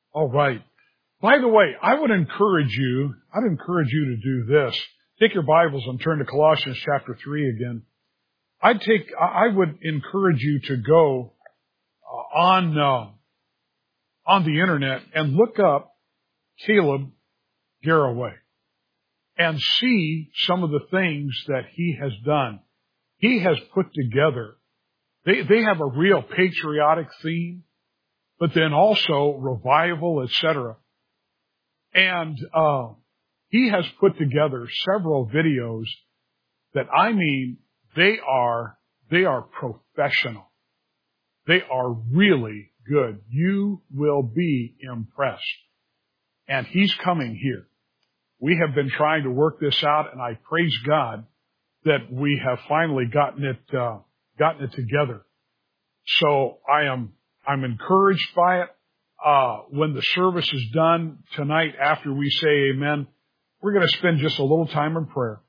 All right. By the way, I'd encourage you to do this. Take your Bibles and turn to Colossians chapter 3 again. I would encourage you to go on the internet and look up Caleb Garraway and see some of the things that he has done. He has put together, they have a real patriotic theme, but then also revival, etc. And he has put together several videos that, I mean, they are professional. They are really good. You will be impressed. And he's coming here. We have been trying to work this out, and I praise God that we have finally gotten it together. So I'm encouraged by it. When the service is done tonight, after we say amen, we're going to spend just a little time in prayer.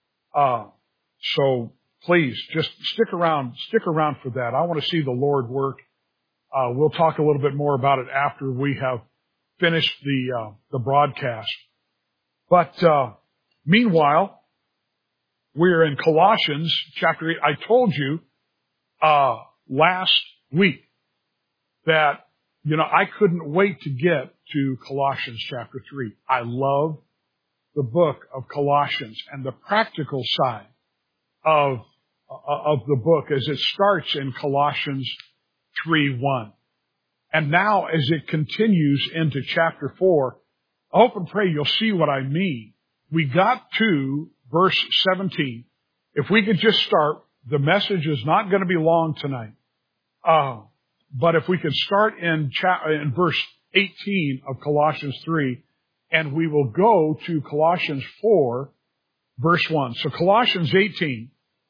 So please just stick around for that. I want to see the Lord work. We'll talk a little bit more about it after we have finished the broadcast. But meanwhile, we're in Colossians chapter 8. I told you last week that I couldn't wait to get to Colossians chapter 3. I love the book of Colossians and the practical side of the book as it starts in Colossians 3:1. And now as it continues into chapter 4, I hope and pray you'll see what I mean. We got to verse 17. If we could just start, the message is not going to be long tonight. But if we could start in verse 18 of Colossians 3, and we will go to Colossians 4, verse 1. So Colossians 18.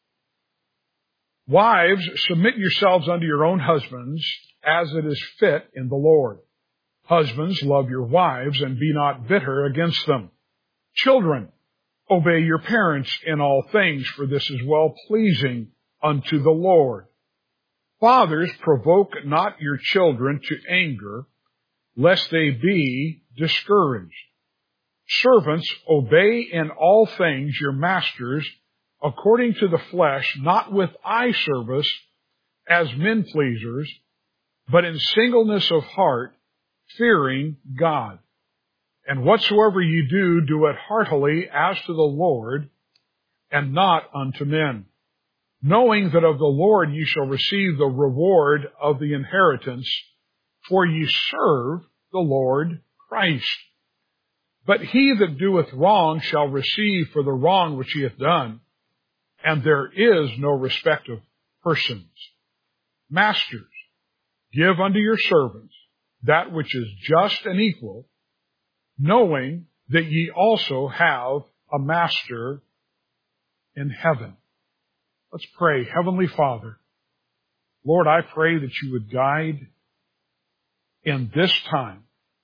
Wives, submit yourselves unto your own husbands, as it is fit in the Lord. Husbands, love your wives, and be not bitter against them. Children, obey your parents in all things, for this is well-pleasing unto the Lord. Fathers, provoke not your children to anger, lest they be discouraged. Servants, obey in all things your masters, according to the flesh, not with eye service as men pleasers, but in singleness of heart, fearing God. And whatsoever you do, do it heartily as to the Lord, and not unto men, knowing that of the Lord ye shall receive the reward of the inheritance, for ye serve the Lord Christ. But he that doeth wrong shall receive for the wrong which he hath done, and there is no respect of persons. Masters, give unto your servants that which is just and equal, knowing that ye also have a master in heaven. Let's pray. Heavenly Father, Lord, I pray that you would guide in this time.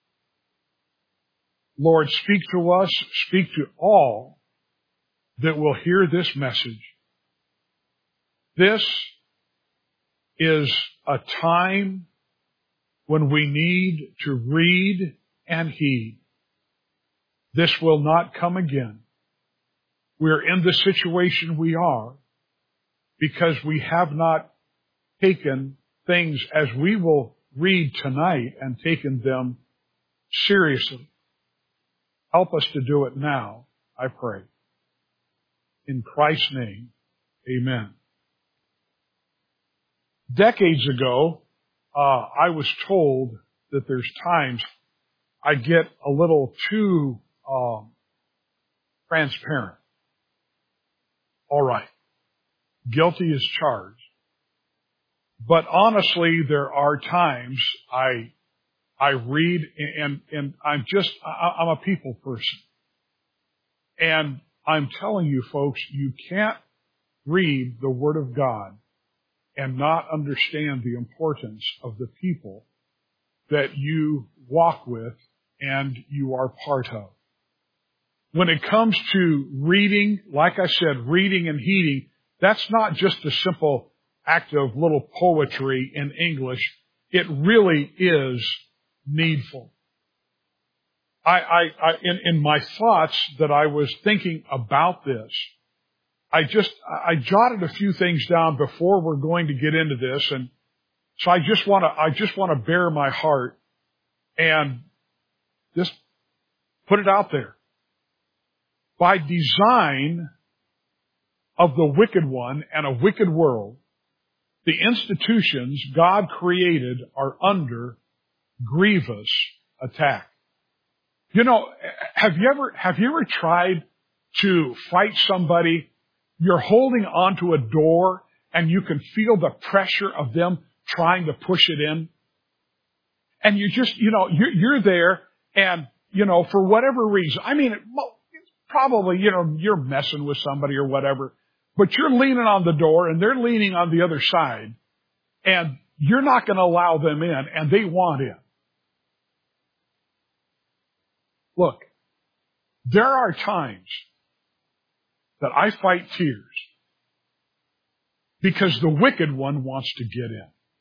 Lord, speak to us, speak to all that will hear this message. This is a time when we need to read and heed. This will not come again. We're in the situation we are because we have not taken things as we will read tonight and taken them seriously. Help us to do it now, I pray. In Christ's name, amen. Decades ago, I was told that there's times I get a little too transparent. All right. Guilty as charged. But honestly, there are times I read and I'm a people person. And I'm telling you folks, you can't read the Word of God and not understand the importance of the people that you walk with and you are part of. When it comes to reading, like I said, reading and heeding, that's not just a simple act of little poetry in English. It really is needful. In my thoughts that I was thinking about this, I jotted a few things down before we're going to get into this, and so I just want to bare my heart and just put it out there. By design of the wicked one and a wicked world, the institutions God created are under grievous attack. You know, have you ever tried to fight somebody? You're holding onto a door and you can feel the pressure of them trying to push it in. And you just, you're there and, for whatever reason, I mean, probably, you're messing with somebody or whatever, but you're leaning on the door and they're leaning on the other side and you're not going to allow them in and they want in. Look, there are times that I fight tears because the wicked one wants to get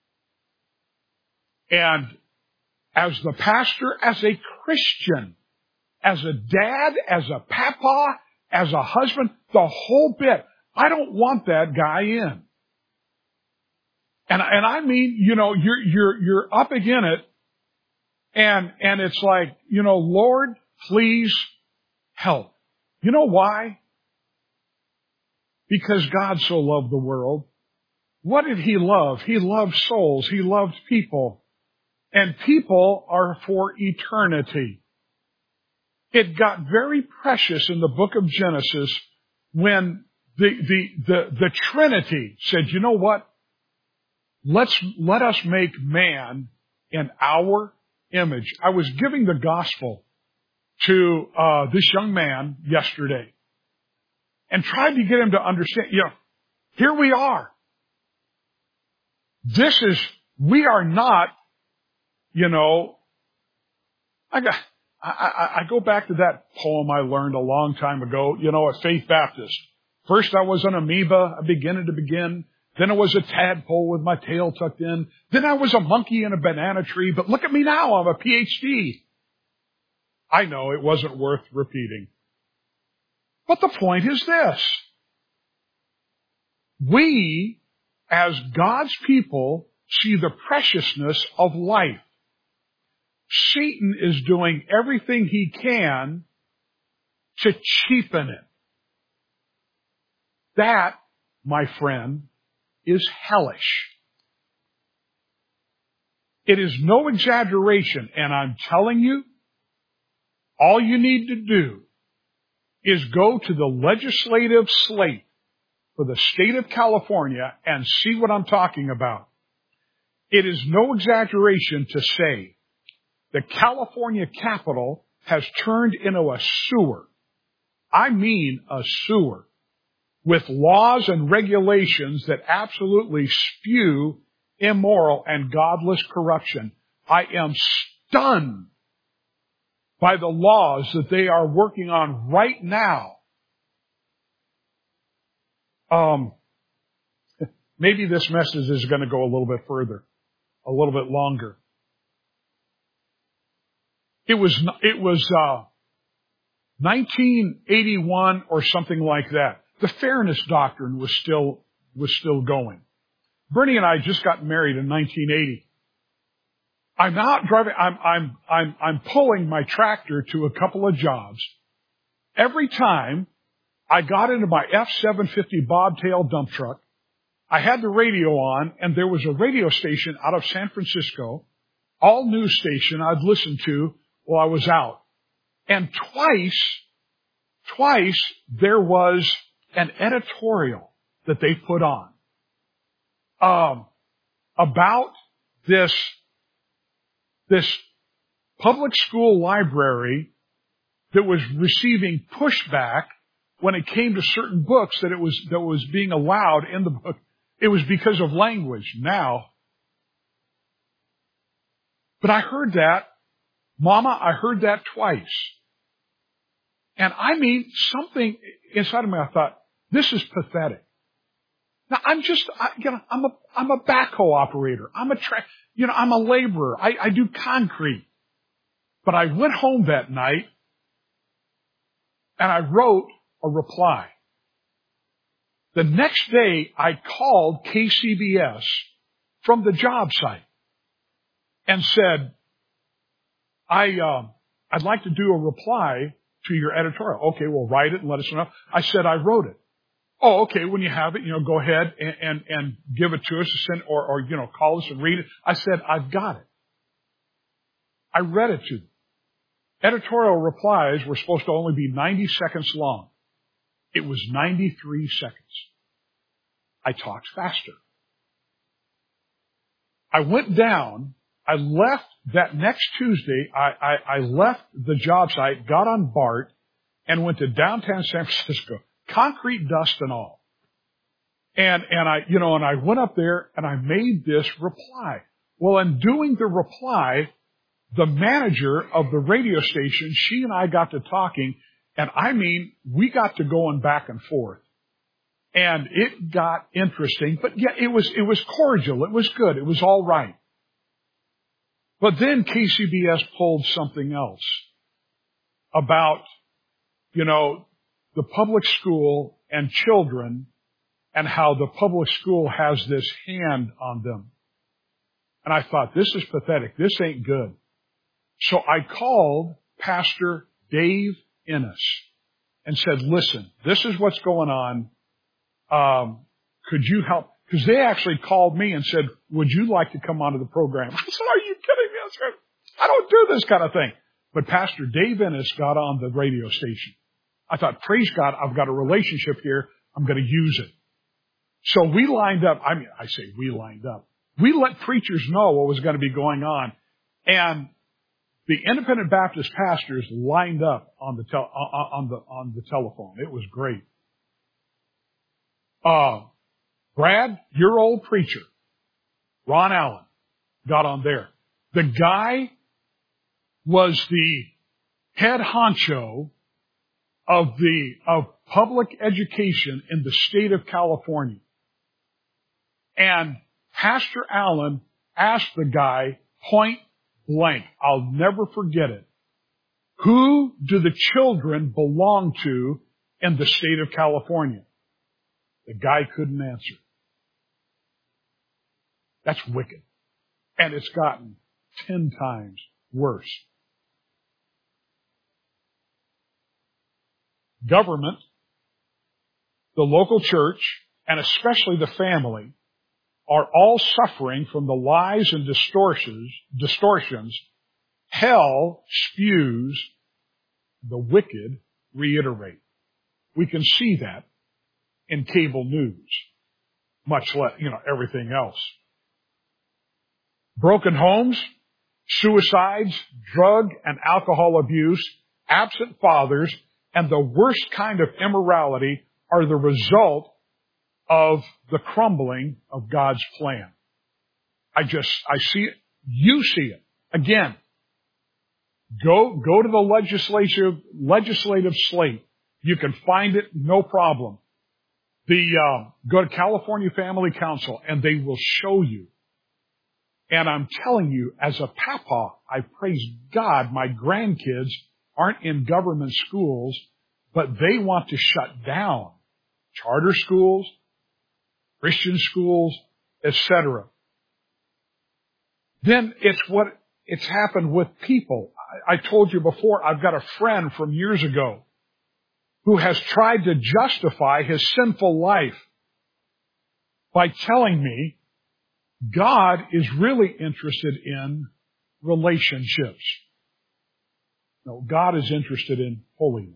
in. And as the pastor, as a Christian, as a dad, as a papa, as a husband, the whole bit, I don't want that guy in. And I mean, you're up against it, and it's like, Lord, please help. You know why? Because God so loved the world. What did He love? He loved souls. He loved people. And people are for eternity. It got very precious in the book of Genesis when the Trinity said, you know what? Let us make man in our image. I was giving the gospel to this young man yesterday and tried to get him to understand, here we are. We are not, I go back to that poem I learned a long time ago, at Faith Baptist. First I was an amoeba, a beginning to begin. Then I was a tadpole with my tail tucked in. Then I was a monkey in a banana tree. But look at me now, I'm a PhD. I know it wasn't worth repeating. But the point is this. We, as God's people, see the preciousness of life. Satan is doing everything he can to cheapen it. That, my friend, is hellish. It is no exaggeration, and I'm telling you, all you need to do is go to the legislative slate for the state of California and see what I'm talking about. It is no exaggeration to say the California Capitol has turned into a sewer. I mean a sewer with laws and regulations that absolutely spew immoral and godless corruption. I am stunned by the laws that they are working on right now. Maybe this message is going to go a little bit further, a little bit longer. It was 1981 or something like that. The fairness doctrine was still going. Bernie and I just got married in 1980. I'm out driving. I'm pulling my tractor to a couple of jobs. Every time I got into my F-750 bobtail dump truck, I had the radio on, and there was a radio station out of San Francisco, all news station I'd listened to while I was out. And twice there was an editorial that they put on about this public school library that was receiving pushback when it came to certain books that was being allowed in the book. It was because of language now. But I heard that, Mama, I heard that twice. And I mean, something inside of me, I thought, this is pathetic. Now, I'm a backhoe operator. I'm a laborer. I do concrete. But I went home that night and I wrote a reply. The next day, I called KCBS from the job site and said, I'd like to do a reply to your editorial. Okay, well, write it and let us know. I said, I wrote it. Oh, okay, when you have it, go ahead and give it to us or call us and read it. I said, I've got it. I read it to them. Editorial replies were supposed to only be 90 seconds long. It was 93 seconds. I talked faster. I went down. I left that next Tuesday. I left the job site, got on BART, and went to downtown San Francisco. Concrete dust and all. And I went up there and I made this reply. Well, in doing the reply, the manager of the radio station, she and I got to talking, and we got to going back and forth. And it got interesting, but yeah, it was cordial. It was good. It was all right. But then KCBS pulled something else about, the public school and children and how the public school has this hand on them. And I thought, this is pathetic. This ain't good. So I called Pastor Dave Ennis and said, listen, this is what's going on. Could you help? Because they actually called me and said, would you like to come onto the program? I said, are you kidding me? I said, I don't do this kind of thing. But Pastor Dave Ennis got on the radio station. I thought, praise God, I've got a relationship here. I'm going to use it. So we lined up. I say we lined up. We let preachers know what was going to be going on. And the Independent Baptist pastors lined up on the telephone. It was great. Brad, your old preacher, Ron Allen, got on there. The guy was the head honcho of public education in the state of California. And Pastor Allen asked the guy point blank, I'll never forget it, who do the children belong to in the state of California? The guy couldn't answer. That's wicked. And it's gotten 10 times worse. Government, the local church, and especially the family, are all suffering from the lies and distortions hell spews, the wicked reiterate. We can see that in cable news, much less, everything else. Broken homes, suicides, drug and alcohol abuse, absent fathers, and the worst kind of immorality are the result of the crumbling of God's plan. I see it. You see it. Again, go to the legislative slate. You can find it, no problem. Go to California Family Council and they will show you. And I'm telling you, as a papa, I praise God my grandkids aren't in government schools, but they want to shut down charter schools, Christian schools, etc. Then it's happened with people. I told you before, I've got a friend from years ago who has tried to justify his sinful life by telling me God is really interested in relationships. No, God is interested in holiness.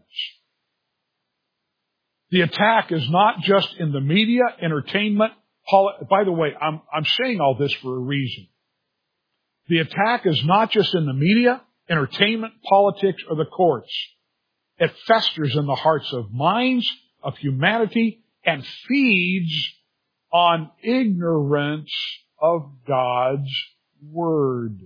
The attack is not just in the media, entertainment, by the way, I'm saying all this for a reason. The attack is not just in the media, entertainment, politics, or the courts. It festers in the hearts of minds, of humanity, and feeds on ignorance of God's Word.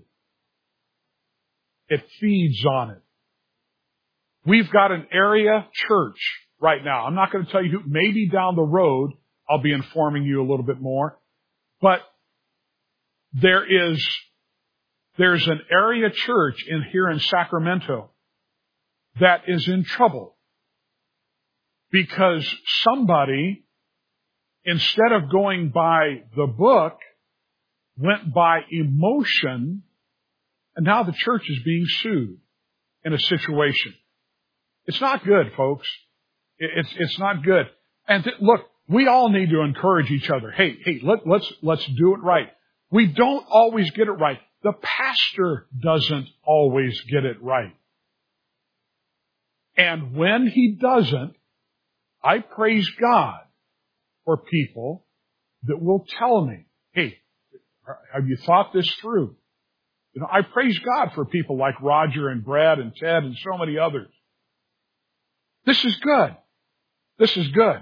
It feeds on it. We've got an area church right now. I'm not going to tell you who. Maybe down the road I'll be informing you a little bit more. But there's There's an area church here in Sacramento that is in trouble because somebody, instead of going by the book, went by emotion, and now the church is being sued in a situation. It's not good, folks. It's not good. And look, we all need to encourage each other. Hey, let's do it right. We don't always get it right. The pastor doesn't always get it right. And when he doesn't, I praise God for people that will tell me, hey, have you thought this through? You know, I praise God for people like Roger and Brad and Ted and so many others. This is good. This is good.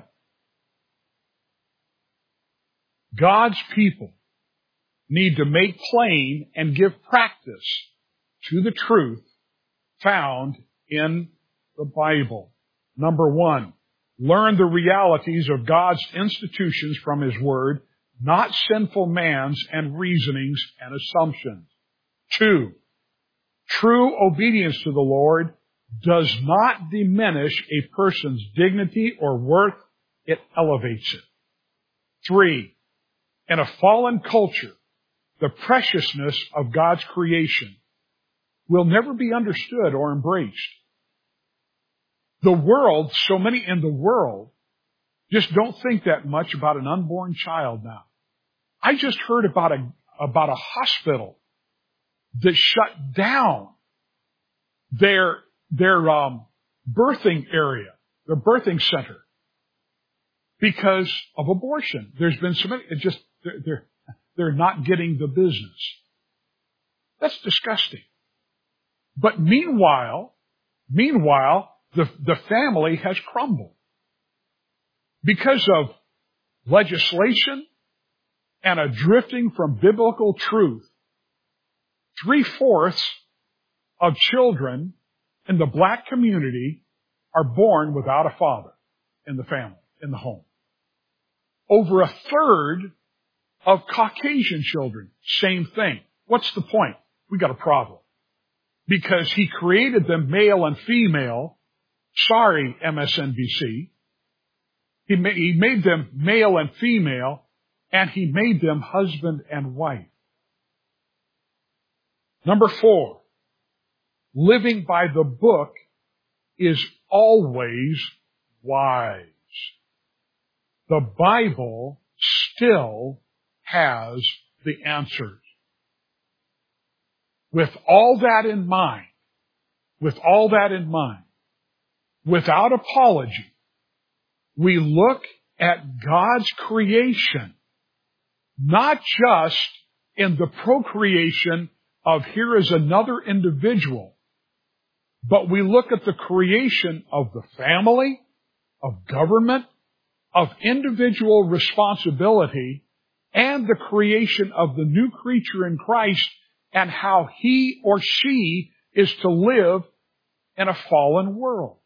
God's people need to make plain and give practice to the truth found in the Bible. Number one, learn the realities of God's institutions from His Word, not sinful man's and reasonings and assumptions. 2, true obedience to the Lord does not diminish a person's dignity or worth. It elevates it. 3, in a fallen culture, the preciousness of God's creation will never be understood or embraced. The world, so many in the world, just don't think that much about an unborn child now. I just heard about a hospital that shut down their birthing area, their birthing center, because of abortion. There's been so many, they're not getting the business. That's disgusting. But meanwhile, the family has crumbled because of legislation and a drifting from biblical truth. 3/4 of children in the black community are born without a father in the family, in the home. Over 1/3 of Caucasian children, same thing. What's the point? We got a problem. Because He created them male and female. Sorry, MSNBC. He made them male and female, and He made them husband and wife. Number 4, living by the book is always wise. The Bible still has the answers. With all that in mind, without apology, we look at God's creation, not just in the procreation of here is another individual, but we look at the creation of the family, of government, of individual responsibility, and the creation of the new creature in Christ and how he or she is to live in a fallen world.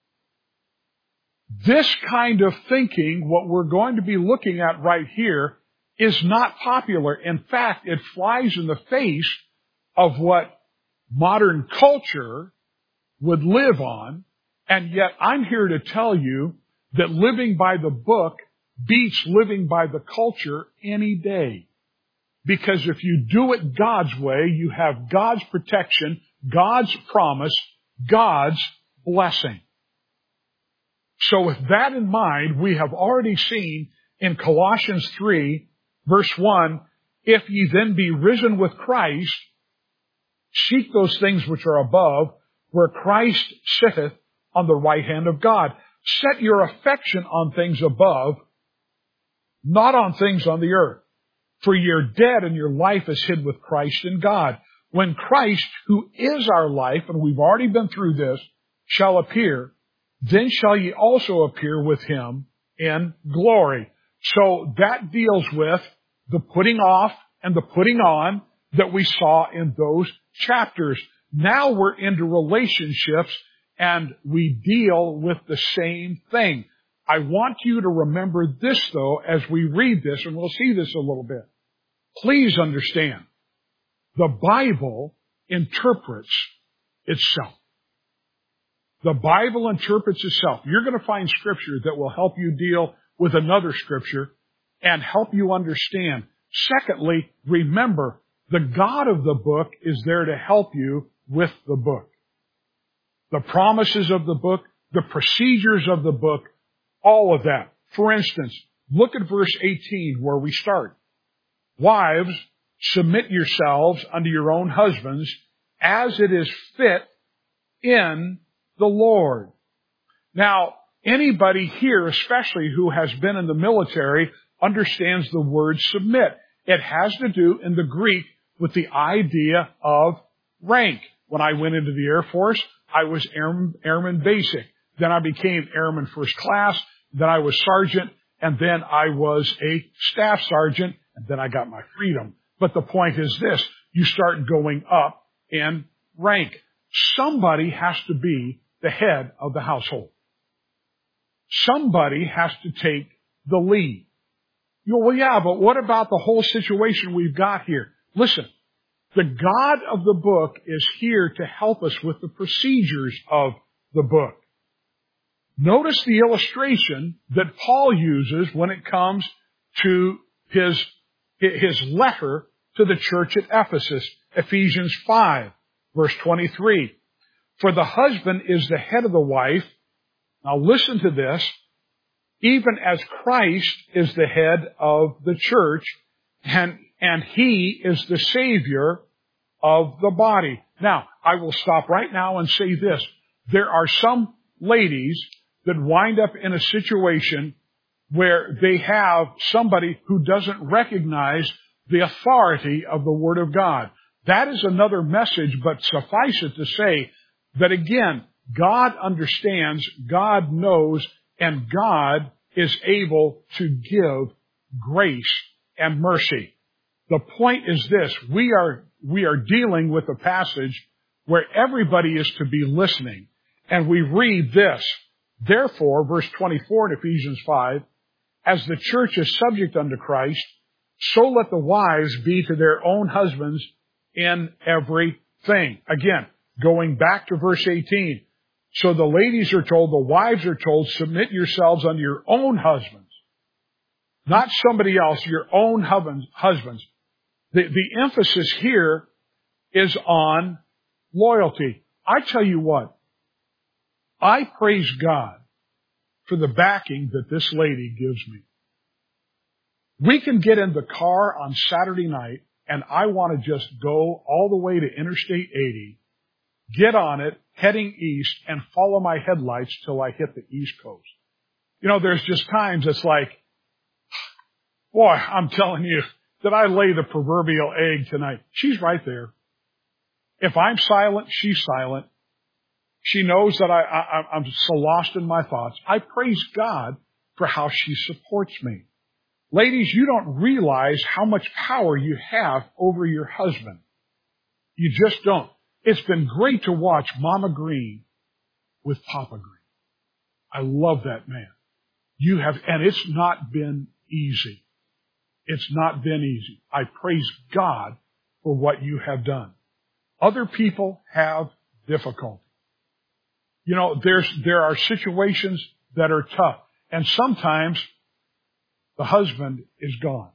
This kind of thinking, what we're going to be looking at right here, is not popular. In fact, it flies in the face of what modern culture would live on, and yet I'm here to tell you that living by the book beats living by the culture any day. Because if you do it God's way, you have God's protection, God's promise, God's blessing. So with that in mind, we have already seen in Colossians 3, verse 1, if ye then be risen with Christ, seek those things which are above, where Christ sitteth on the right hand of God. Set your affection on things above, not on things on the earth. For you're dead and your life is hid with Christ in God. When Christ, who is our life, and we've already been through this, shall appear, then shall ye also appear with Him in glory. So that deals with the putting off and the putting on that we saw in those chapters. Now we're into relationships and we deal with the same thing. I want you to remember this, though, as we read this, and we'll see this a little bit. Please understand, The Bible interprets itself. The Bible interprets itself. You're going to find Scripture that will help you deal with another Scripture and help you understand. Secondly, remember, the God of the book is there to help you with the book. The promises of the book, the procedures of the book, all of that. For instance, look at verse 18 where we start. Wives, submit yourselves unto your own husbands as it is fit in the Lord. Now, anybody here, especially who has been in the military, understands the word submit. It has to do in the Greek with the idea of rank. When I went into the Air Force, I was Airman Basic. Then I became Airman First Class. Then I was Sergeant. And then I was a Staff Sergeant. And then I got my freedom. But the point is this. You start going up in rank. Somebody has to be the head of the household. Somebody has to take the lead. You go, well, yeah, but what about the whole situation we've got here? Listen, the God of the book is here to help us with the procedures of the book. Notice the illustration that Paul uses when it comes to his letter to the church at Ephesus, Ephesians 5, verse 23. For the husband is the head of the wife. Now listen to this. Even as Christ is the head of the church, and He is the Savior of the body. Now, I will stop right now and say this. There are some ladies that wind up in a situation where they have somebody who doesn't recognize the authority of the Word of God. That is another message, but suffice it to say that again, God understands, God knows, and God is able to give grace and mercy. The point is this, we are dealing with a passage where everybody is to be listening. And we read this, therefore, verse 24 in Ephesians 5, as the church is subject unto Christ, so let the wives be to their own husbands in everything. Again, going back to verse 18. So the ladies are told, the wives are told, submit yourselves unto your own husbands. Not somebody else, your own husbands. The emphasis here is on loyalty. I tell you what, I praise God for the backing that this lady gives me. We can get in the car on Saturday night and I want to just go all the way to Interstate 80, get on it, heading east, and follow my headlights till I hit the East Coast. You know, there's just times it's like, boy, I'm telling you, did I lay the proverbial egg tonight? She's right there. If I'm silent, she's silent. She knows that I'm so lost in my thoughts. I praise God for how she supports me. Ladies, you don't realize how much power you have over your husband. You just don't. It's been great to watch Mama Green with Papa Green. I love that man. You have, and it's not been easy. It's not been easy. I praise God for what you have done. Other people have difficulty. You know, there are situations that are tough, and sometimes the husband is gone.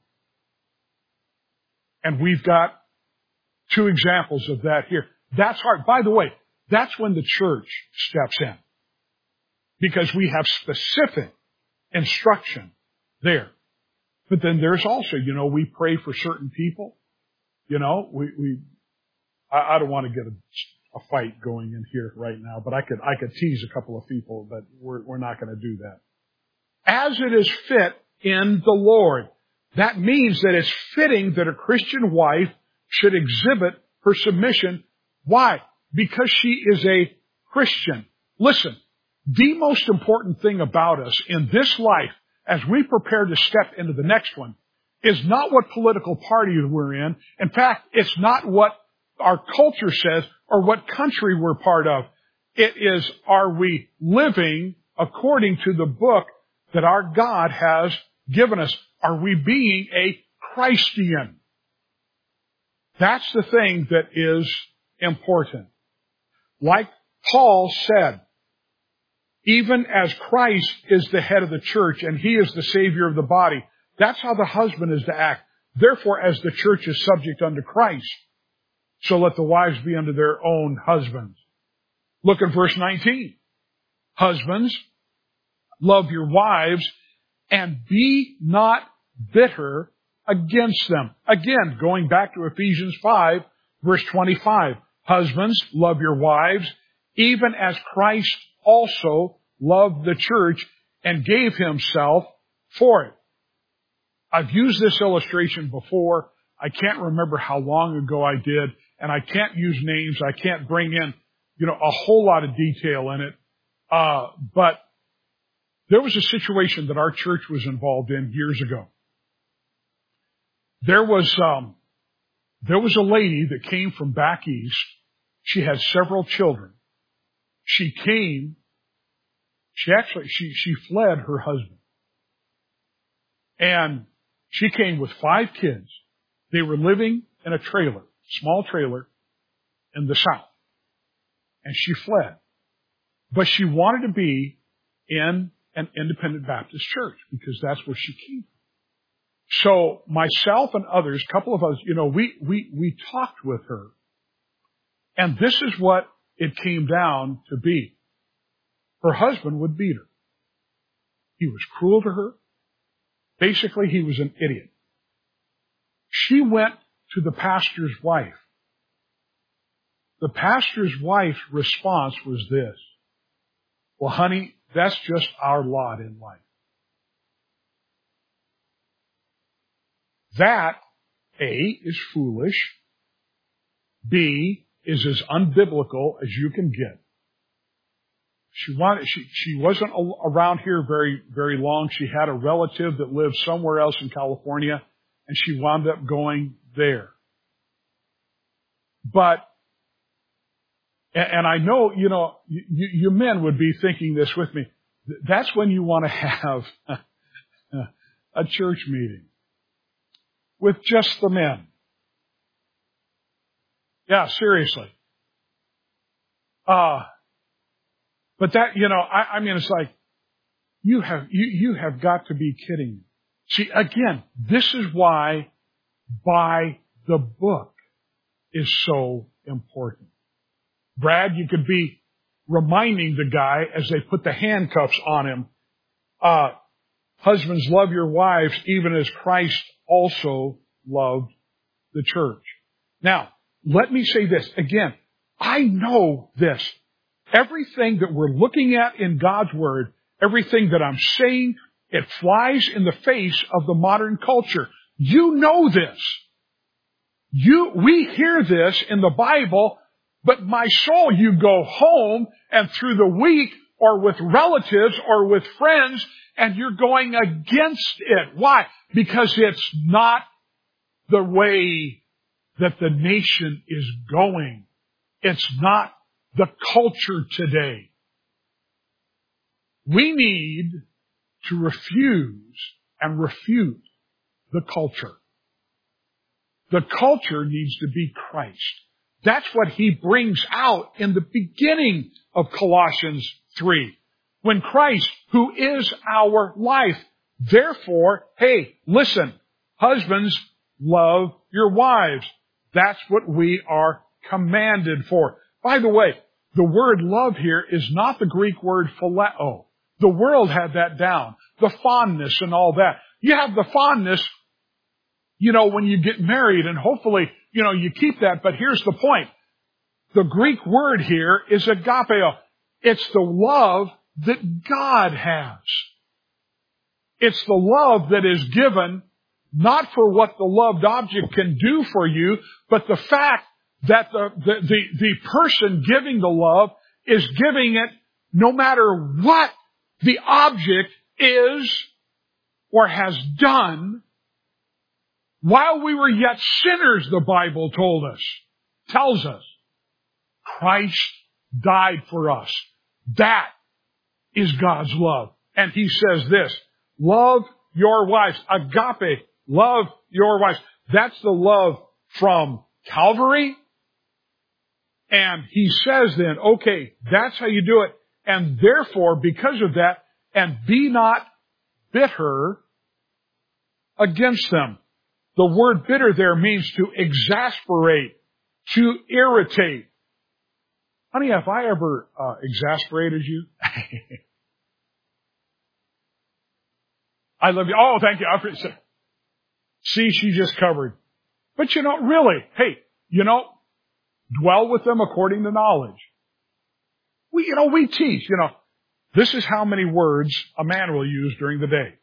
And we've got two examples of that here. That's hard. By the way, that's when the church steps in. Because we have specific instruction there. But then there's also, you know, we pray for certain people. You know, I don't want to get a fight going in here right now, but I could tease a couple of people, but we're not going to do that. As it is fit in the Lord. That means that it's fitting that a Christian wife should exhibit her submission. Why? Because she is a Christian. Listen, the most important thing about us in this life, as we prepare to step into the next one, is not what political party we're in. In fact, it's not what our culture says or what country we're part of. It is, are we living according to the book that our God has given us? Are we being a Christian? That's the thing that is important. Like Paul said, even as Christ is the head of the church and he is the Savior of the body, that's how the husband is to act. Therefore, as the church is subject unto Christ, so let the wives be unto their own husbands. Look at verse 19. Husbands, love your wives and be not bitter against them. Again, going back to Ephesians 5, verse 25. Husbands, love your wives, even as Christ also loved the church and gave himself for it. I've used this illustration before. I can't remember how long ago I did, and I can't use names. I can't bring in, a whole lot of detail in it. But there was a situation that our church was involved in years ago. There was a lady that came from back east. She had several children. She fled her husband. And she came with 5 kids. They were living in a trailer, small trailer, in the South. And she fled. But she wanted to be in an independent Baptist church because that's where she came from. So myself and others, a couple of us, we talked with her. And this is what it came down to be. Her husband would beat her. He was cruel to her. Basically, he was an idiot. She went to the pastor's wife. The pastor's wife's response was this: well, honey, that's just our lot in life. That, A, is foolish. B, is as unbiblical as you can get. She wasn't around here very, very long. She had a relative that lived somewhere else in California, and she wound up going there. But, and I know, you men would be thinking this with me. That's when you want to have a church meeting with just the men. Yeah, seriously. But that, it's like, you have got to be kidding me. See, again, this is why by the book is so important. Brad, you could be reminding the guy as they put the handcuffs on him, husbands, love your wives even as Christ also loved the church. Now, let me say this again. I know this. Everything that we're looking at in God's Word, everything that I'm saying, it flies in the face of the modern culture. You know this. We hear this in the Bible, but my soul, you go home and through the week or with relatives or with friends and you're going against it. Why? Because it's not the way that the nation is going. It's not the culture today. We need to refuse and refute the culture. The culture needs to be Christ. That's what he brings out in the beginning of Colossians 3. When Christ, who is our life, therefore, hey, listen, husbands, love your wives. That's what we are commanded for. By the way, the word love here is not the Greek word phileo. The world had that down. The fondness and all that. You have the fondness, when you get married, and hopefully, you keep that. But here's the point. The Greek word here is agapeo. It's the love that God has. It's the love that is given not for what the loved object can do for you, but the fact that the person giving the love is giving it no matter what the object is or has done. While we were yet sinners, the Bible tells us, Christ died for us. That is God's love. And he says this, love your wives. Agape, love your wives. That's the love from Calvary. And he says then, okay, that's how you do it. And therefore, because of that, and be not bitter against them. The word bitter there means to exasperate, to irritate. Honey, have I ever exasperated you? I love you. Oh, thank you. See, she just covered. But really, hey, dwell with them according to knowledge. We teach, this is how many words a man will use during the day.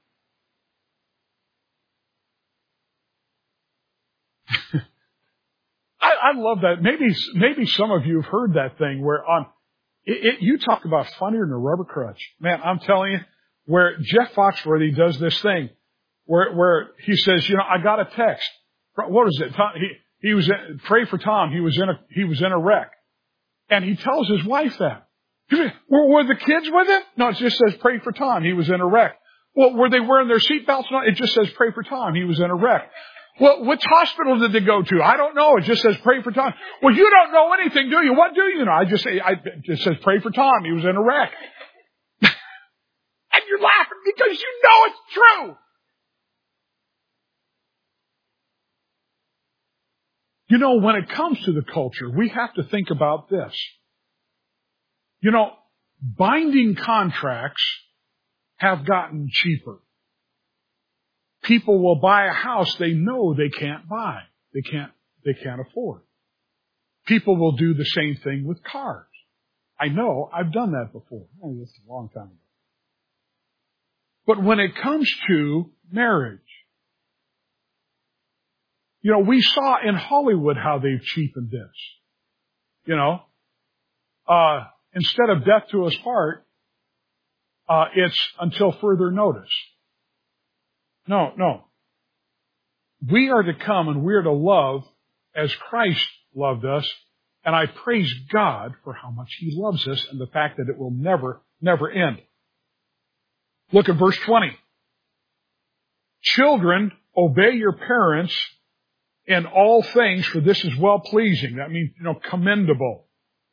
I love that. Maybe some of you have heard that thing where you talk about funnier than a rubber crutch. Man, I'm telling you, where Jeff Foxworthy does this thing where he says, I got a text. What is it? He was pray for Tom. He was in a wreck. And he tells his wife that. Were the kids with him? No, it just says pray for Tom. He was in a wreck. Well, were they wearing their seatbelts? No, it just says pray for Tom. He was in a wreck. Well, which hospital did they go to? I don't know. It just says pray for Tom. Well, you don't know anything, do you? What do you know? It just says pray for Tom. He was in a wreck. And you're laughing because you know it's true. When it comes to the culture, we have to think about this. Binding contracts have gotten cheaper. People will buy a house they know they can't buy. They can't afford. People will do the same thing with cars. I know, I've done that before. This is a long time ago. But when it comes to marriage, we saw in Hollywood how they've cheapened this. Instead of death to us part, it's until further notice. No. We are to come and we are to love as Christ loved us. And I praise God for how much He loves us and the fact that it will never, never end. Look at verse 20. Children, obey your parents in all things, for this is well-pleasing. That means, commendable.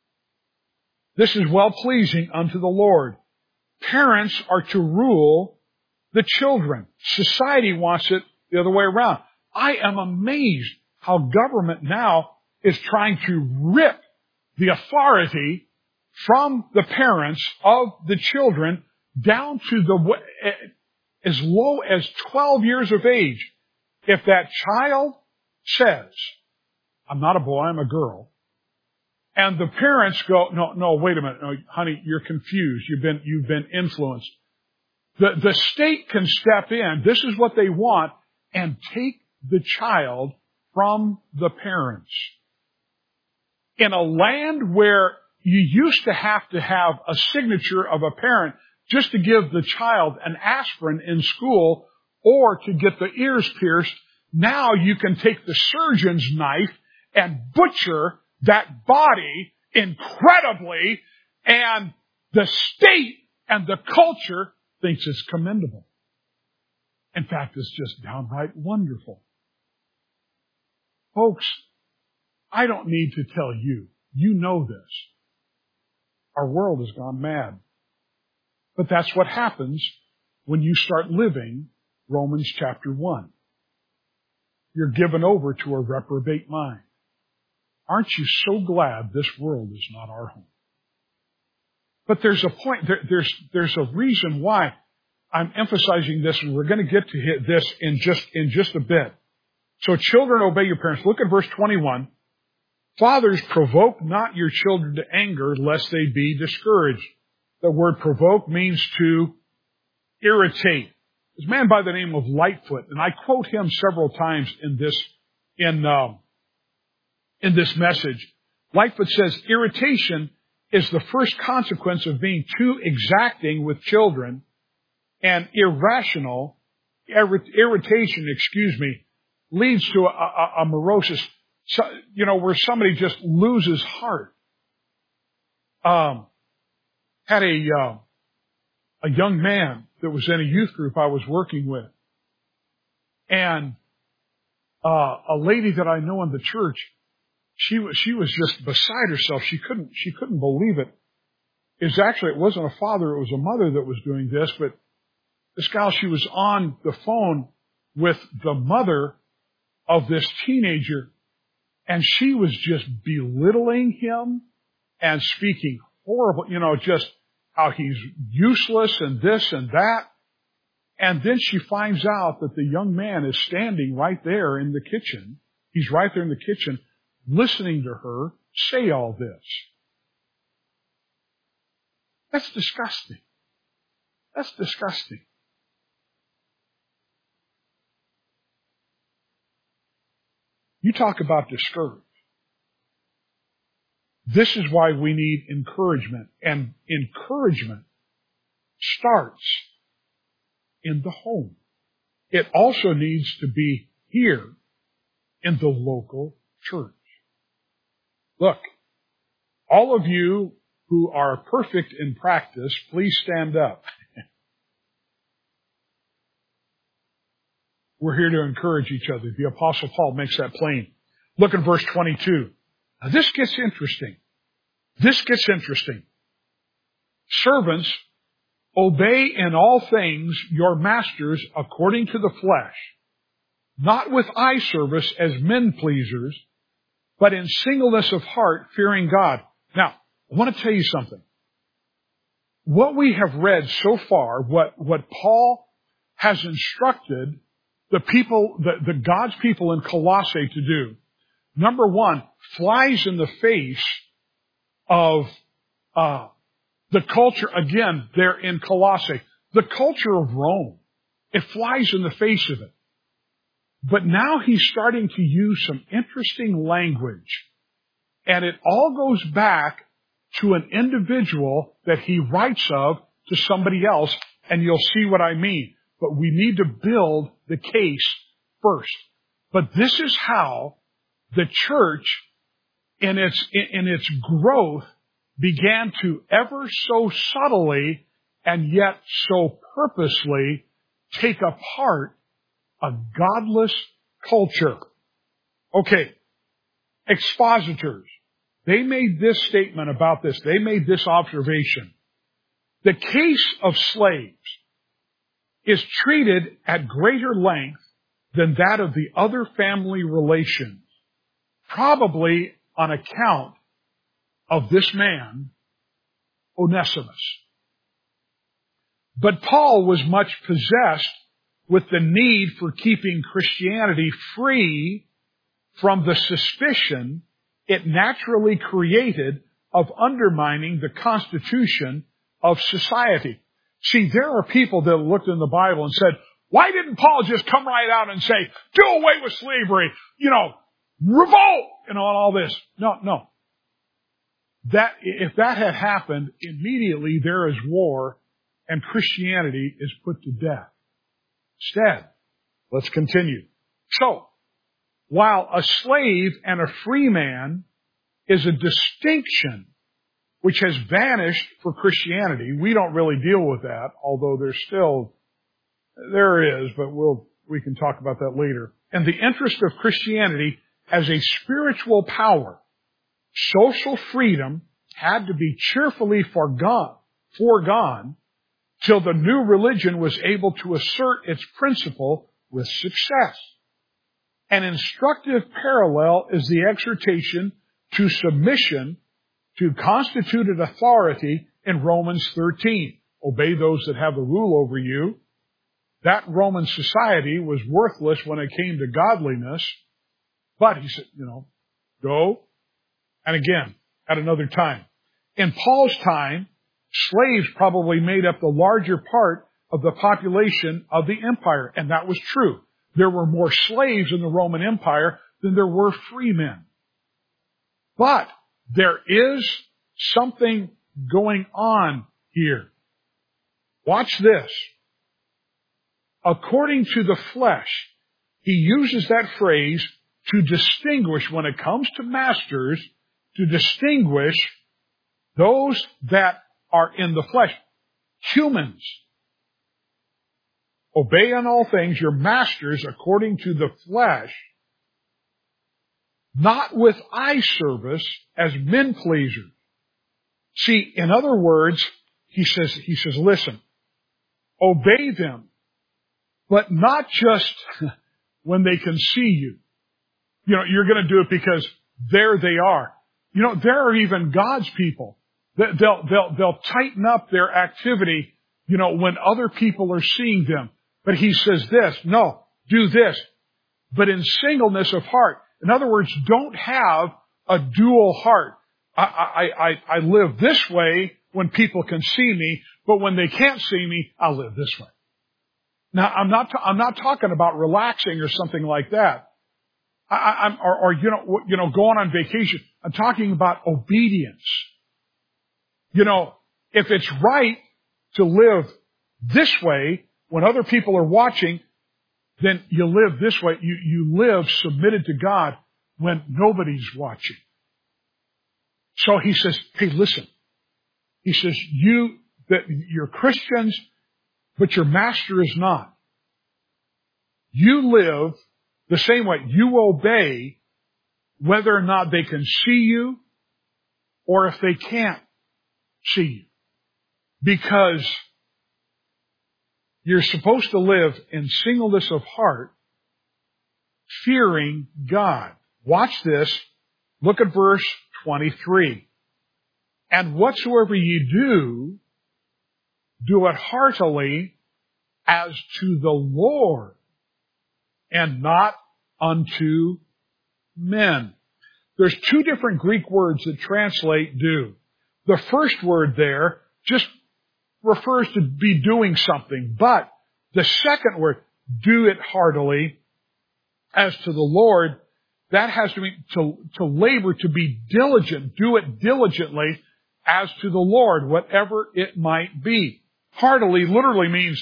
This is well-pleasing unto the Lord. Parents are to rule the children. Society wants it the other way around. I am amazed how government now is trying to rip the authority from the parents of the children down to as low as 12 years of age. If that child says, I'm not a boy, I'm a girl, and the parents go, no, wait a minute, no, honey, you're confused, you've been influenced. The state can step in, this is what they want, and take the child from the parents. In a land where you used to have a signature of a parent just to give the child an aspirin in school or to get the ears pierced, now you can take the surgeon's knife and butcher that body incredibly, and the state and the culture thinks it's commendable. In fact, it's just downright wonderful. Folks, I don't need to tell you. You know this. Our world has gone mad. But that's what happens when you start living Romans chapter 1. You're given over to a reprobate mind. Aren't you so glad this world is not our home? But there's a point, there's a reason why I'm emphasizing this, and we're going to get to this in just a bit. So children, obey your parents. Look at verse 21. Fathers, provoke not your children to anger, lest they be discouraged. The word provoke means to irritate. There's a man by the name of Lightfoot, and I quote him several times in this message. Lightfoot says, irritation is the first consequence of being too exacting with children, and irritation, leads to a morosis, where somebody just loses heart. Had a young man that was in a youth group I was working with, and a lady that I know in the church she was just beside herself. She couldn't believe it. It wasn't a father, it was a mother that was doing this, but this gal, she was on the phone with the mother of this teenager, and she was just belittling him and speaking horrible, just how he's useless and this and that. And then she finds out that the young man is standing right there in the kitchen. He's right there in the kitchen listening to her say all this. That's disgusting. That's disgusting. You talk about discouraged. This is why we need encouragement. And encouragement starts in the home. It also needs to be here in the local church. Look, all of you who are perfect in practice, please stand up. We're here to encourage each other. The Apostle Paul makes that plain. Look at verse 22. Now this gets interesting. Servants, obey in all things your masters according to the flesh, not with eye service as men pleasers, but in singleness of heart, fearing God. Now, I want to tell you something. What we have read so far, what Paul has instructed the people, the God's people in Colossae to do, number one, flies in the face of the culture, again, there in Colossae. The culture of Rome. It flies in the face of it. But now he's starting to use some interesting language. And it all goes back to an individual that he writes of to somebody else, and you'll see what I mean. But we need to build the case first. But this is how the church, in its growth, began to ever so subtly and yet so purposely take apart a godless culture. Okay, expositors. They made this statement about this. They made this observation. The case of slaves is treated at greater length than that of the other family relations, probably on account of this man, Onesimus. But Paul was much possessed with the need for keeping Christianity free from the suspicion it naturally created of undermining the constitution of society. See, there are people that looked in the Bible and said, why didn't Paul just come right out and say, do away with slavery, revolt, and all this? No. If that had happened, immediately there is war and Christianity is put to death. Instead, let's continue. So, while a slave and a free man is a distinction which has vanished for Christianity, we don't really deal with that, although there is, but we can talk about that later. And the interest of Christianity as a spiritual power, social freedom had to be cheerfully foregone till the new religion was able to assert its principle with success. An instructive parallel is the exhortation to submission to constituted authority in Romans 13. Obey those that have the rule over you. That Roman society was worthless when it came to godliness. But he said, go. And again, at another time. In Paul's time, slaves probably made up the larger part of the population of the empire. And that was true. There were more slaves in the Roman Empire than there were free men. But there is something going on here. Watch this. According to the flesh, he uses that phrase to distinguish, when it comes to masters, to distinguish those that are in the flesh. Humans. Obey in all things your masters according to the flesh, not with eye service as men pleasers. See, in other words, he says, listen, obey them, but not just when they can see you. You know, you're going to do it because there they are. You know, there are even God's people. They'll tighten up their activity, you know, when other people are seeing them. But he says this, no, do this, but in singleness of heart. In other words, don't have a dual heart. I live this way when people can see me, but when they can't see me, I'll live this way. Now, I'm not talking about relaxing or something like that. You know, going on vacation. I'm talking about obedience. You know, if it's right to live this way when other people are watching, then you live this way. You live submitted to God when nobody's watching. So he says, hey, listen. He says, you're Christians, but your master is not. You live the same way. You obey whether or not they can see you or if they can't see you. Because you're supposed to live in singleness of heart, fearing God. Watch this. Look at verse 23. And whatsoever ye do, do it heartily as to the Lord and not unto men. There's two different Greek words that translate do. The first word there just refers to be doing something, but the second word, do it heartily as to the Lord, that has to be to labor, to be diligent, do it diligently as to the Lord, whatever it might be. Heartily literally means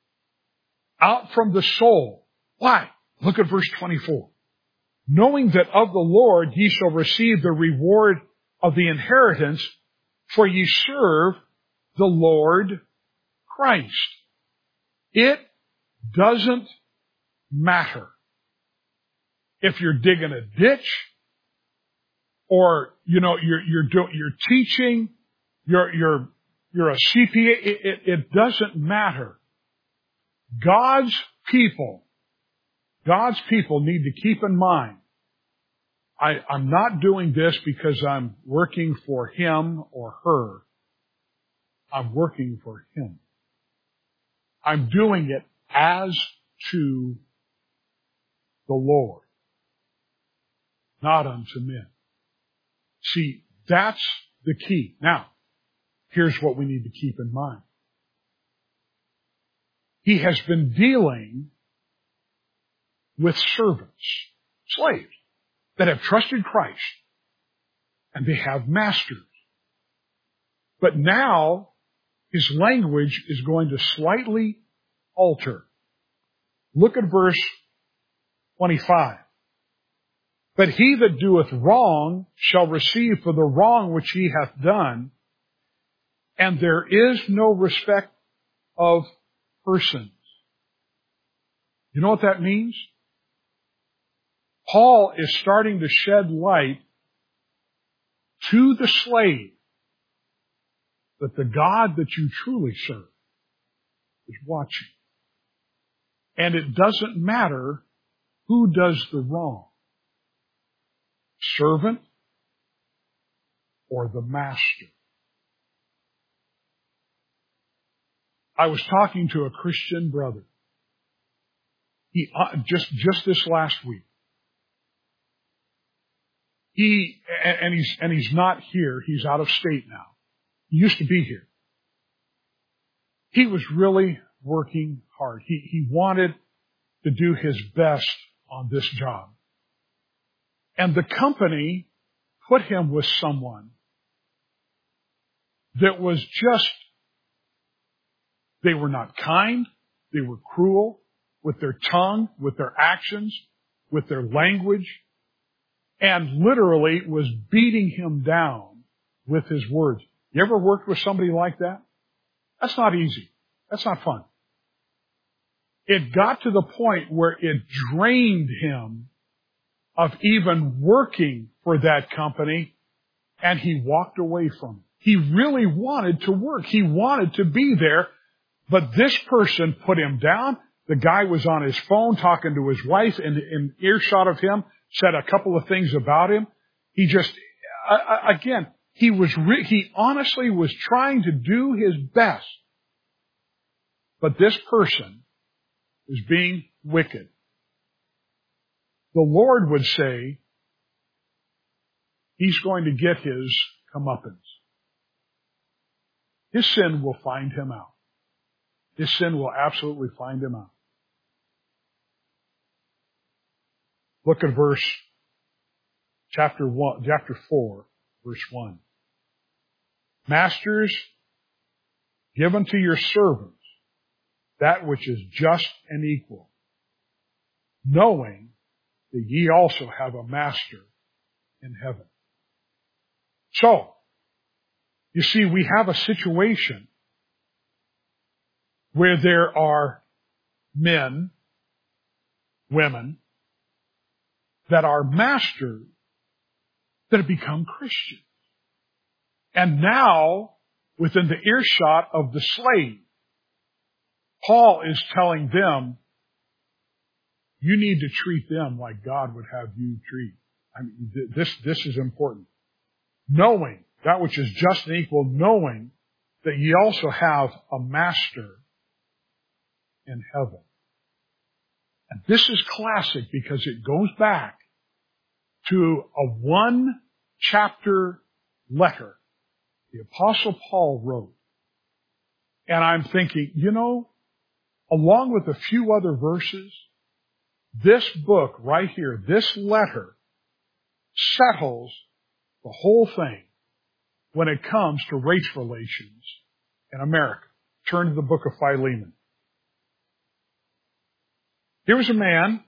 out from the soul. Why? Look at verse 24. Knowing that of the Lord ye shall receive the reward of the inheritance, for ye serve the Lord Christ. It doesn't matter if you're digging a ditch or, you know, you're teaching, you're a CPA. It doesn't matter. God's people need to keep in mind, I'm not doing this because I'm working for him or her. I'm working for him. I'm doing it as to the Lord, not unto men. See, that's the key. Now, here's what we need to keep in mind. He has been dealing with servants, slaves, that have trusted Christ, and they have masters. But now, his language is going to slightly alter. Look at verse 25. But he that doeth wrong shall receive for the wrong which he hath done, and there is no respect of persons. You know what that means? Paul is starting to shed light to the slave that the God that you truly serve is watching. And it doesn't matter who does the wrong, servant or the master. I was talking to a Christian brother. He just this last week. He's not here. He's out of state now. He used to be here. He was really working hard. He wanted to do his best on this job. And the company put him with someone that was just, they were not kind, they were cruel with their tongue, with their actions, with their language, and literally was beating him down with his words. You ever worked with somebody like that? That's not easy. That's not fun. It got to the point where it drained him of even working for that company, and he walked away from it. He really wanted to work. He wanted to be there, but this person put him down. The guy was on his phone talking to his wife in earshot of him, said a couple of things about him. He just, again, he honestly was trying to do his best. But this person was being wicked. The Lord would say, he's going to get his comeuppance. His sin will find him out. His sin will absolutely find him out. Look at chapter 4, verse 1. Masters, give unto your servants that which is just and equal, knowing that ye also have a master in heaven. So, you see, we have a situation where there are men, women, that are masters that have become Christians. And now, within the earshot of the slave, Paul is telling them, you need to treat them like God would have you treat. I mean, this is important. Knowing that which is just and equal, knowing that ye also have a master in heaven. And this is classic because it goes back to a one-chapter letter the Apostle Paul wrote. And I'm thinking, along with a few other verses, this book right here, this letter, settles the whole thing when it comes to race relations in America. Turn to the book of Philemon. Here was a man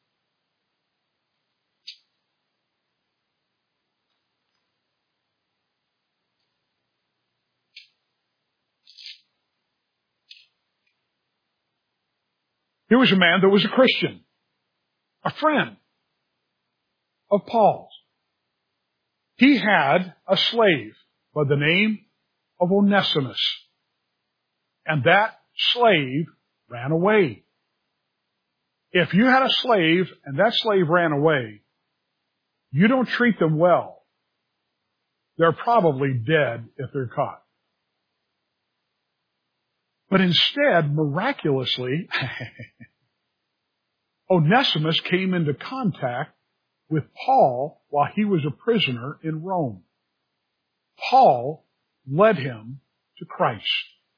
that was a Christian, a friend of Paul's. He had a slave by the name of Onesimus, and that slave ran away. If you had a slave and that slave ran away, you don't treat them well. They're probably dead if they're caught. But instead, miraculously, Onesimus came into contact with Paul while he was a prisoner in Rome. Paul led him to Christ.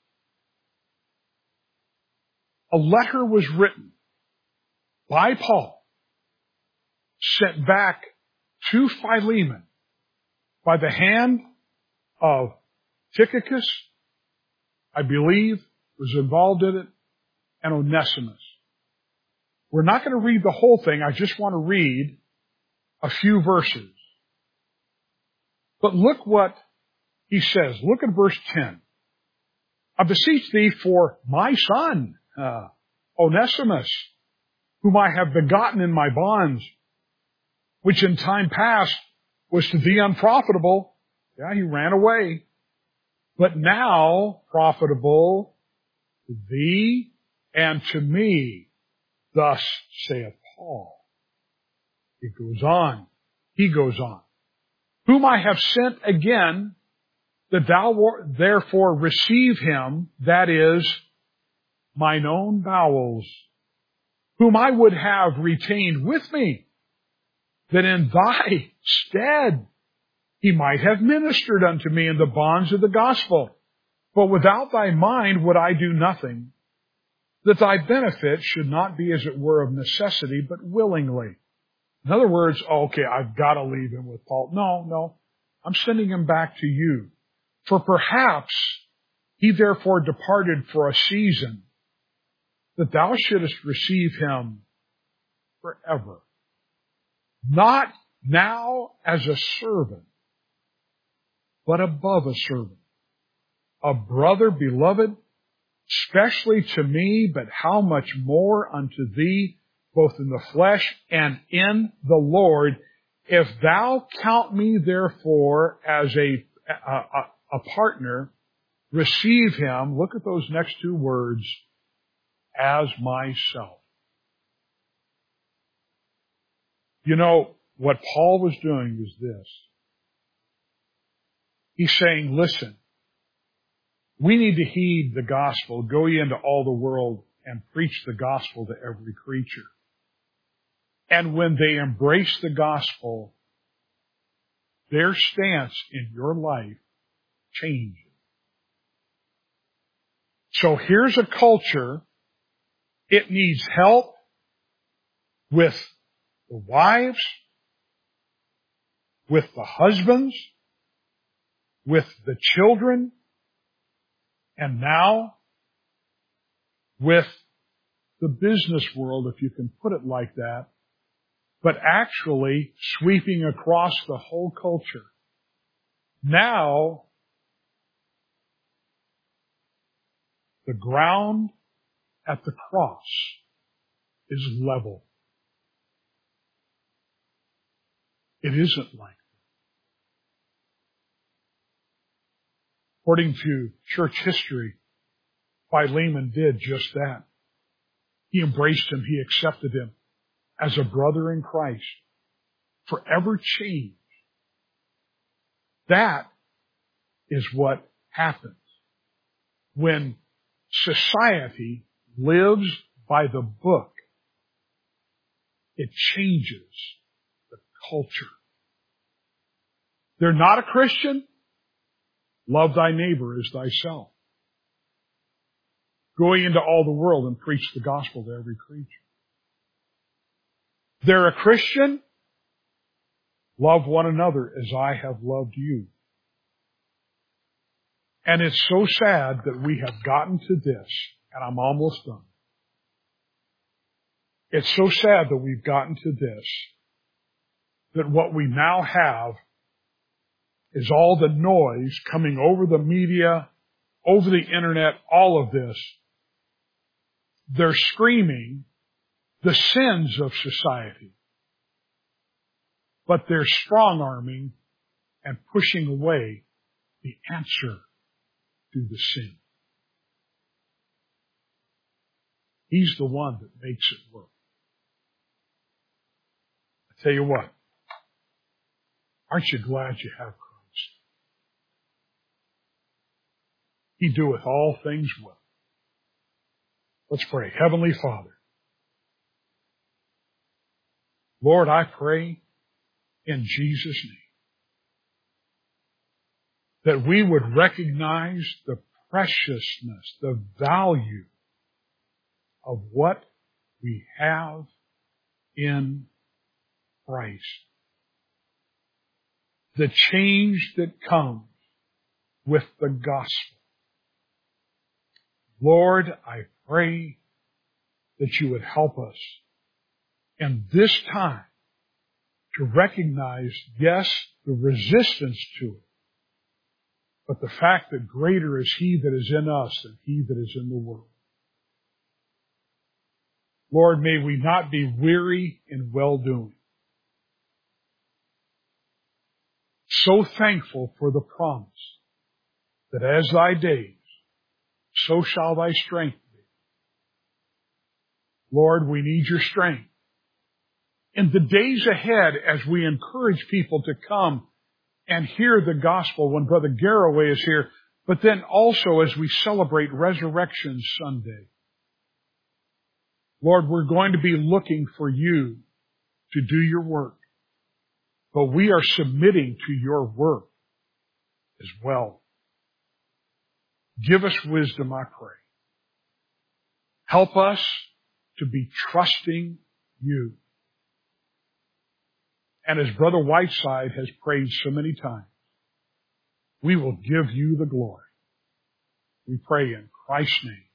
A letter was written by Paul, sent back to Philemon by the hand of Tychicus, I believe, was involved in it, and Onesimus. We're not going to read the whole thing. I just want to read a few verses. But look what he says. Look at verse 10. I beseech thee for my son, Onesimus, whom I have begotten in my bonds, which in time past was to thee unprofitable. Yeah, he ran away. But now profitable to thee and to me. Thus saith Paul. It goes on. He goes on. Whom I have sent again, that thou therefore receive him, that is, mine own bowels, whom I would have retained with me, that in thy stead he might have ministered unto me in the bonds of the gospel. But without thy mind would I do nothing, that thy benefit should not be as it were of necessity, but willingly. In other words, okay, I've got to leave him with Paul. No, I'm sending him back to you. For perhaps he therefore departed for a season, that thou shouldest receive him forever. Not now as a servant, but above a servant. A brother beloved, especially to me, but how much more unto thee, both in the flesh and in the Lord. If thou count me therefore as a partner, receive him, look at those next two words, as myself. You know, what Paul was doing was this. He's saying, listen, we need to heed the gospel. Go ye into all the world and preach the gospel to every creature. And when they embrace the gospel, their stance in your life changes. So here's a culture. It needs help with the wives, with the husbands, with the children, and now with the business world, if you can put it like that, but actually sweeping across the whole culture. Now, the ground at the cross is level. It isn't like that. According to church history, Philemon did just that. He embraced him. He accepted him as a brother in Christ, forever changed. That is what happens when society lives by the book. It changes the culture. They're not a Christian. Love thy neighbor as thyself. Going into all the world and preach the gospel to every creature. They're a Christian. Love one another as I have loved you. And it's so sad that we have gotten to this, and I'm almost done. It's so sad that we've gotten to this, that what we now have is all the noise coming over the media, over the internet, all of this. They're screaming the sins of society, but they're strong-arming and pushing away the answer to the sin. He's the one that makes it work. I tell you what, aren't you glad you have Christ? He doeth all things well. Let's pray. Heavenly Father, Lord, I pray in Jesus' name that we would recognize the preciousness, the value of what we have in Christ. The change that comes with the gospel. Lord, I pray that you would help us in this time to recognize, yes, the resistance to it, but the fact that greater is He that is in us than he that is in the world. Lord, may we not be weary in well-doing. So thankful for the promise that as thy days, so shall thy strength be. Lord, we need your strength. In the days ahead, as we encourage people to come and hear the gospel when Brother Garraway is here, but then also as we celebrate Resurrection Sunday, Lord, we're going to be looking for you to do your work. But we are submitting to your work as well. Give us wisdom, I pray. Help us to be trusting you. And as Brother Whiteside has prayed so many times, we will give you the glory. We pray in Christ's name.